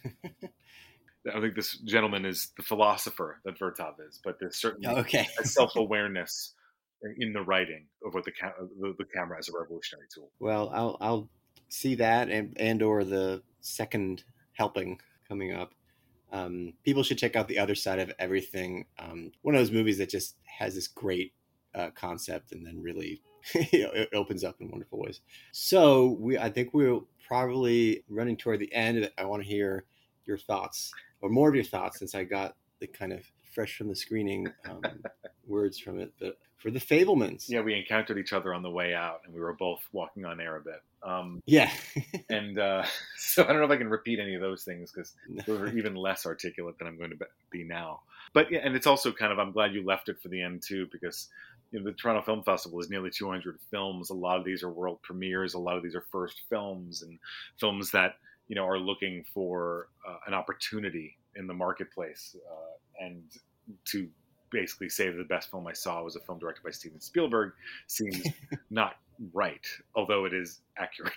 I think this gentleman is the philosopher that Vertov is, but there's certainly Okay. a self awareness in the writing of what the, ca- the the camera as a revolutionary tool. Well, I'll I'll see that and and or the second helping coming up. Um, people should check out The Other Side of Everything. Um, one of those movies that just has this great uh, concept and then really you know, it opens up in wonderful ways. So we, I think we're probably running toward the end. I want to hear your thoughts or more of your thoughts since I got the kind of fresh from the screening um, words from it. But for The Fablemans, Yeah, we encountered each other on the way out, and we were both walking on air a bit. Um, yeah, and uh, so I don't know if I can repeat any of those things because No. those are even less articulate than I'm going to be now. But yeah, and it's also kind of, I'm glad you left it for the end too, because you know the Toronto Film Festival is nearly two hundred films. A lot of these are world premieres. A lot of these are first films and films that you know are looking for uh, an opportunity in the marketplace uh, and to basically say that the best film I saw was a film directed by Steven Spielberg seems not right, although it is accurate.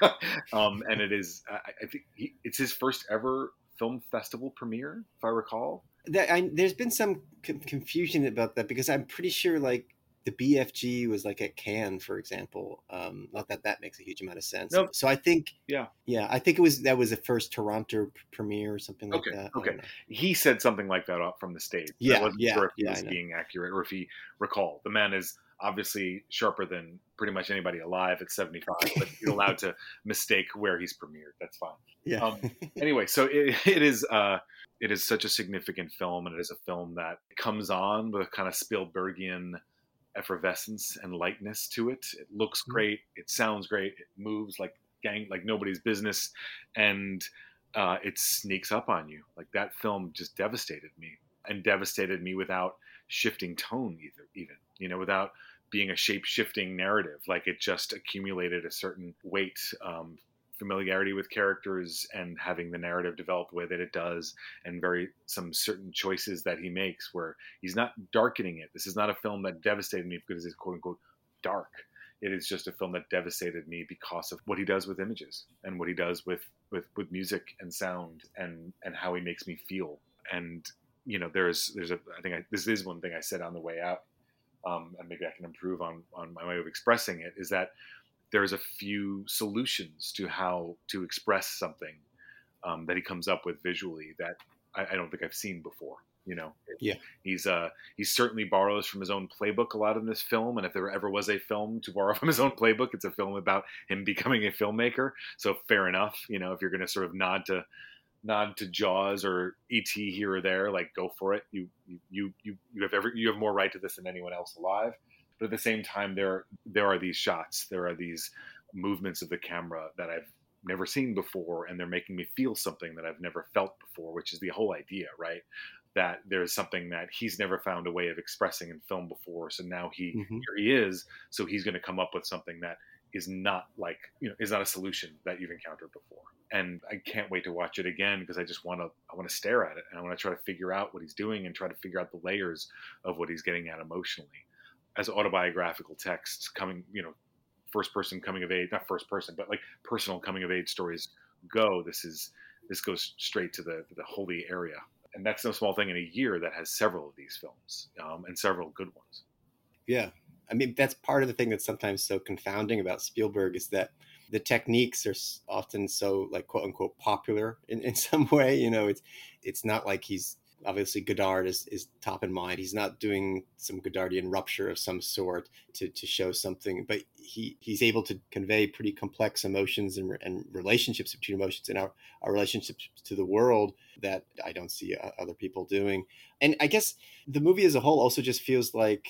um, and it is, I, I think he, it's his first ever film festival premiere, if I recall. That, I, there's been some con- confusion about that because I'm pretty sure like the B F G was like at Cannes, for example. Um, not that that makes a huge amount of sense. Nope. So I think, Yeah. yeah, I think it was that was the first Toronto p- premiere or something like Okay. that. I Okay. don't know. He said something like that up from the stage. I Yeah, wasn't yeah, sure if he yeah, I was know. being accurate or if he recalled. The man is obviously sharper than pretty much anybody alive at seventy-five, but he's allowed to mistake where he's premiered. That's fine. Yeah. Um, anyway, so it, it is uh, it is such a significant film, and it is a film that comes on with a kind of Spielbergian effervescence and lightness to it. It looks great, it sounds great, it moves like gang like nobody's business, and uh, it sneaks up on you. Like that film just devastated me, and devastated me without shifting tone either, even you know, without being a shape shifting narrative. Like it just accumulated a certain weight. Um, familiarity with characters and having the narrative develop the way that it does, and very some certain choices that he makes where he's not darkening it. This is not a film that devastated me because it's quote unquote dark. It is just a film that devastated me because of what he does with images and what he does with with with music and sound and and how he makes me feel. And you know, there's there's a I think I, this is one thing I said on the way out, um, and maybe I can improve on on my way of expressing it, is that there's a few solutions to how to express something um, that he comes up with visually that I, I don't think I've seen before. You know, Yeah. he's uh, he certainly borrows from his own playbook a lot in this film, and if there ever was a film to borrow from his own playbook, it's a film about him becoming a filmmaker. So fair enough, you know, if you're going to sort of nod to nod to Jaws or E T here or there, like go for it. You you you you have every you have more right to this than anyone else alive. But at the same time, there there are these shots, there are these movements of the camera that I've never seen before, and they're making me feel something that I've never felt before, which is the whole idea, right? That there's something that he's never found a way of expressing in film before, so now he Mhm. here he is, so he's going to come up with something that is not like you know is not a solution that you've encountered before. And I can't wait to watch it again because I just want to I want to stare at it and I want to try to figure out what he's doing and try to figure out the layers of what he's getting at emotionally. As autobiographical texts coming, you know, first person coming of age, not first person, but like personal coming of age stories go, this is this goes straight to the the holy area. And that's no small thing in a year that has several of these films um, and several good ones. Yeah. I mean, that's part of the thing that's sometimes so confounding about Spielberg is that the techniques are s- often so like quote unquote popular in, in some way. You know, it's it's not like he's obviously Godard is, is top in mind. He's not doing some Godardian rupture of some sort to, to show something, but he, he's able to convey pretty complex emotions and, and relationships between emotions and our, our relationships to the world that I don't see uh, other people doing. And I guess the movie as a whole also just feels like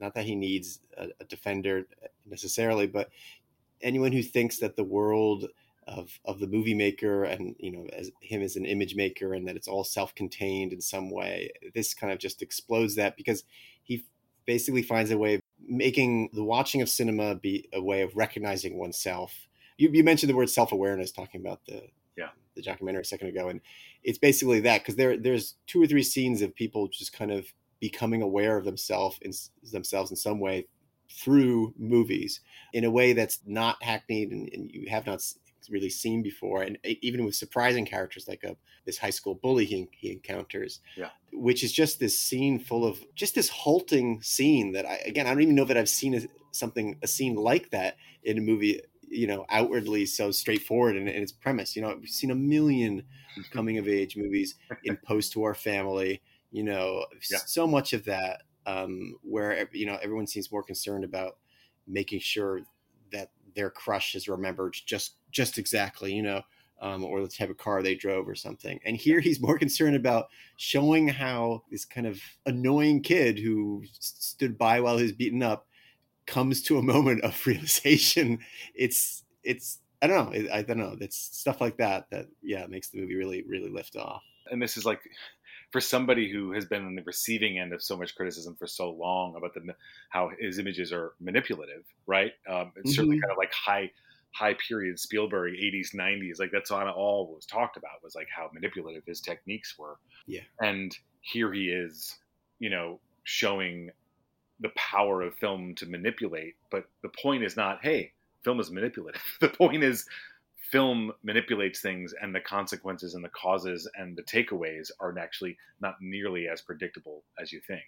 not that he needs a, a defender necessarily, but anyone who thinks that the world of of the movie maker and you know as him as an image maker and that it's all self-contained in some way, this kind of just explodes that because he basically finds a way of making the watching of cinema be a way of recognizing oneself. You, you mentioned the word self-awareness talking about the Yeah. the documentary a second ago, and it's basically that because there there's two or three scenes of people just kind of becoming aware of themselves in themselves in some way through movies in a way that's not hackneyed and, and you have not really seen before, and even with surprising characters like a this high school bully he, he encounters, Yeah. which is just this scene full of just this halting scene that I again I don't even know that I've seen a, something a scene like that in a movie, you know, outwardly so straightforward in, in its premise. You know, we've seen a million coming of age movies in Post to Our Family, you know, Yeah. so much of that um, where, you know, everyone seems more concerned about making sure that their crush is remembered just, just exactly, you know, um, or the type of car they drove or something. And here he's more concerned about showing how this kind of annoying kid who stood by while he was beaten up comes to a moment of realization. It's, it's, I don't know. I don't know. It's stuff like that that, yeah, makes the movie really, really lift off. And this is like, for somebody who has been on the receiving end of so much criticism for so long about the how his images are manipulative, right? Um, it's mm-hmm. certainly kind of like high high period Spielberg, eighties, nineties. Like that's on all was talked about was like how manipulative his techniques were. Yeah. And here he is, you know, showing the power of film to manipulate. But the point is not, hey, film is manipulative. The point is, film manipulates things, and the consequences and the causes and the takeaways are actually not nearly as predictable as you think,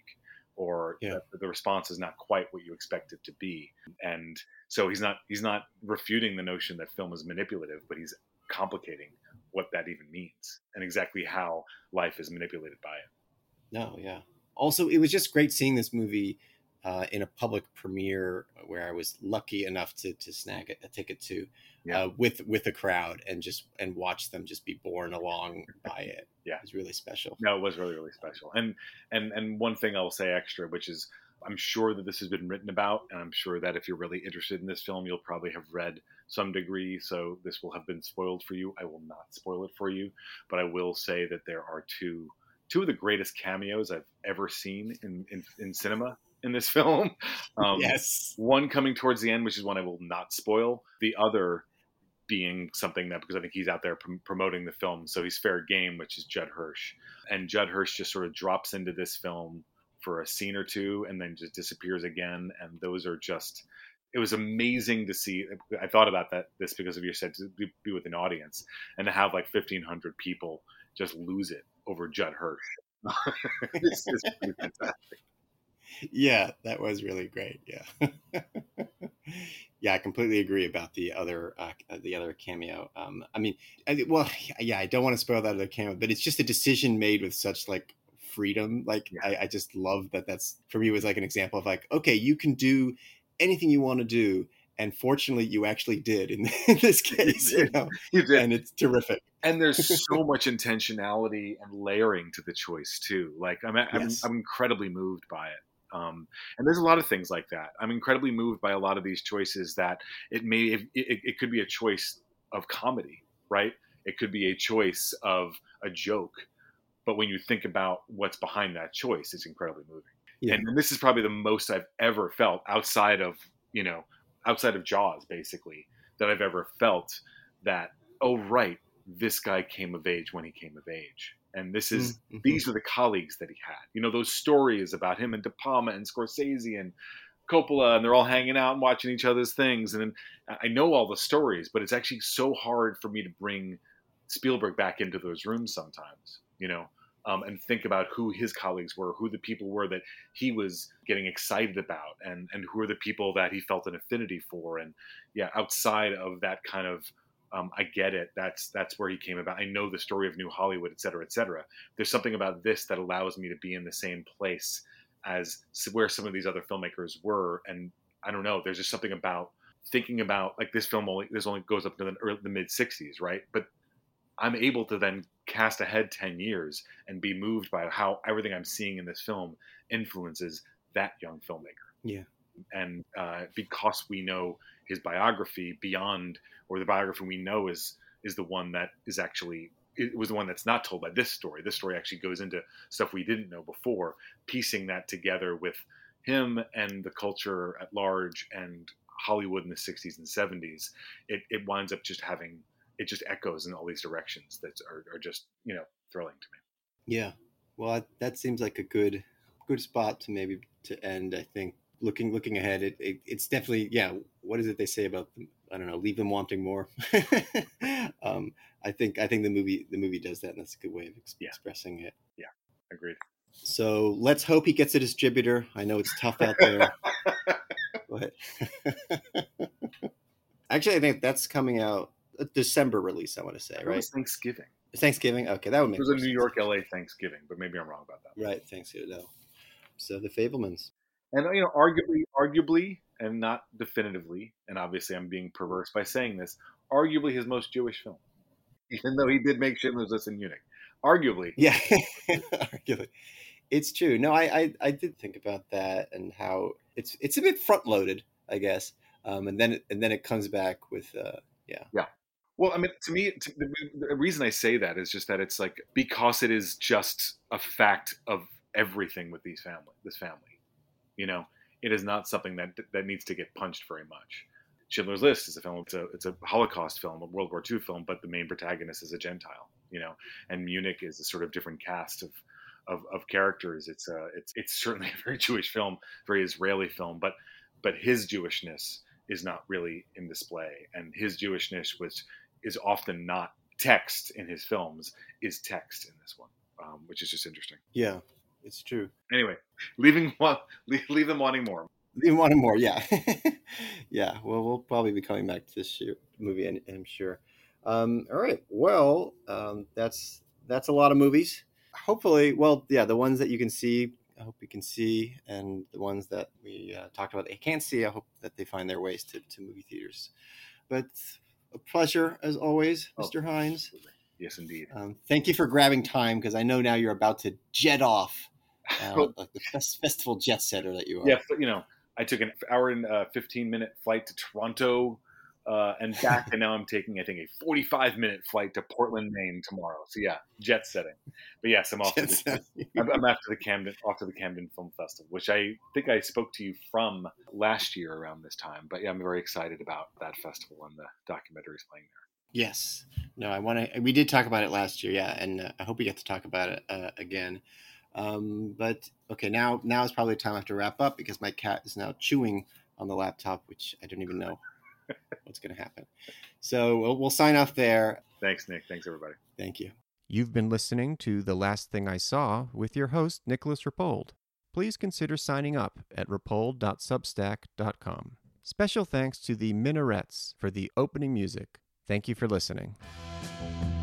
or yeah. the, the response is not quite what you expect it to be. And so he's not he's not refuting the notion that film is manipulative, but he's complicating what that even means and exactly how life is manipulated by it. No, yeah. Also, it was just great seeing this movie Uh, in a public premiere where I was lucky enough to to snag a, a ticket to, yeah. uh, with with a crowd and just and watch them just be borne along by it. Yeah, it was really special. No, it was really really special. And and and one thing I'll say extra, which is I'm sure that this has been written about, and I'm sure that if you're really interested in this film, you'll probably have read some degree. So this will have been spoiled for you. I will not spoil it for you, but I will say that there are two two of the greatest cameos I've ever seen in in, in cinema in this film. Um, yes. One coming towards the end, which is one I will not spoil. The other being something that, because I think he's out there prom- promoting the film, so he's fair game, which is Judd Hirsch. And Judd Hirsch just sort of drops into this film for a scene or two and then just disappears again. And those are just, it was amazing to see. I thought about that this because of your said to be, be with an audience and to have like fifteen hundred people just lose it over Judd Hirsch. It's, it's pretty fantastic. Yeah, that was really great. Yeah. Yeah, I completely agree about the other uh, the other cameo. Um, I mean, I, well, yeah, I don't want to spoil that other cameo, but it's just a decision made with such like freedom. Like, yeah. I, I just love that. That's for me was like an example of like, okay, you can do anything you want to do, and fortunately, you actually did in, in this case. You, you know, you did, and it's terrific. And there's so much intentionality and layering to the choice too. Like, I'm I'm, yes. I'm incredibly moved by it. Um, and there's a lot of things like that. I'm incredibly moved by a lot of these choices that it may, it, it, it could be a choice of comedy, right? It could be a choice of a joke. But when you think about what's behind that choice, it's incredibly moving. Yeah. And, and this is probably the most I've ever felt outside of, you know, outside of Jaws, basically, that I've ever felt that, oh, right, this guy came of age when he came of age. And this is, mm-hmm. these are the colleagues that he had. You know, those stories about him and De Palma and Scorsese and Coppola, and they're all hanging out and watching each other's things. And then I know all the stories, but it's actually so hard for me to bring Spielberg back into those rooms sometimes, you know, um, and think about who his colleagues were, who the people were that he was getting excited about, and, and who are the people that he felt an affinity for. And yeah, outside of that kind of, Um, I get it. That's that's where he came about. I know the story of New Hollywood, et cetera, et cetera. There's something about this that allows me to be in the same place as where some of these other filmmakers were. And I don't know. There's just something about thinking about like this film only this only goes up to the, early, the mid sixties, right? But I'm able to then cast ahead ten years and be moved by how everything I'm seeing in this film influences that young filmmaker. Yeah. And uh, because we know his biography beyond, or the biography we know is is the one that is actually, it was the one that's not told by this story. This story actually goes into stuff we didn't know before, piecing that together with him and the culture at large and Hollywood in the sixties and seventies. It, it winds up just having, it just echoes in all these directions that are, are just, you know, thrilling to me. Yeah. Well, that seems like a good good spot to maybe to end, I think. Looking looking ahead, it, it it's definitely, yeah. What is it they say about them? I don't know, leave them wanting more. um, I think I think the movie the movie does that, and that's a good way of ex- Yeah. expressing it. Yeah, agreed. So let's hope he gets a distributor. I know it's tough out there, but actually, I think that's coming out a December release. I want to say, It right? was Thanksgiving. It's Thanksgiving. Okay, that would make. It was a more New sense. York L A Thanksgiving, but maybe I'm wrong about that. Right, Thanksgiving. No. So the Fabelmans. And, you know, arguably, arguably, and not definitively, and obviously I'm being perverse by saying this, arguably his most Jewish film. Even though he did make Schindler's List in Munich. Arguably. Yeah, arguably. It's true. No, I, I, I did think about that and how it's it's a bit front loaded, I guess. Um, and then it, and then it comes back with uh, yeah. Yeah. Well, I mean, to me, to, the, the reason I say that is just that it's like, because it is just a fact of everything with these family, this family. You know, it is not something that that needs to get punched very much. Schindler's List is a film. It's a it's a Holocaust film, a World War Two film, but the main protagonist is a Gentile. You know, and Munich is a sort of different cast of of, of characters. It's a it's it's certainly a very Jewish film, very Israeli film, but but his Jewishness is not really in display, and his Jewishness, which is often not text in his films, is text in this one, um, which is just interesting. Yeah. It's true. Anyway, leaving leave, leave them wanting more. Leave wanting more, yeah. Yeah, well, we'll probably be coming back to this year, movie, I'm, I'm sure. Um, all right, well, um, that's that's a lot of movies. Hopefully, well, yeah, the ones that you can see, I hope you can see, and the ones that we uh, talked about that you can't see, I hope that they find their ways to, to movie theaters. But a pleasure, as always, Mister Oh, Hines. Absolutely. Yes, indeed. Um, thank you for grabbing time, because I know now you're about to jet off. Uh, like the fest- festival jet setter that you are. Yeah, but, you know, I took an hour and uh, fifteen minute flight to Toronto uh, and back, and now I'm taking, I think, a forty-five minute flight to Portland, Maine tomorrow. So yeah, jet setting. But yes, I'm off to the, I'm, I'm after the Camden, off to the Camden Film Festival, which I think I spoke to you from last year around this time. But yeah, I'm very excited about that festival and the documentaries playing there. Yes. No, I want to. We did talk about it last year, yeah, and uh, I hope we get to talk about it uh, again. Um, but okay, now now is probably the time I have to wrap up, because my cat is now chewing on the laptop, which I don't even know what's going to happen. So we'll, we'll sign off there. Thanks, Nick. Thanks, everybody. Thank you. You've been listening to The Last Thing I Saw with your host, Nicholas Rapold. Please consider signing up at rapold dot substack dot com. Special thanks to the Minarets for the opening music. Thank you for listening.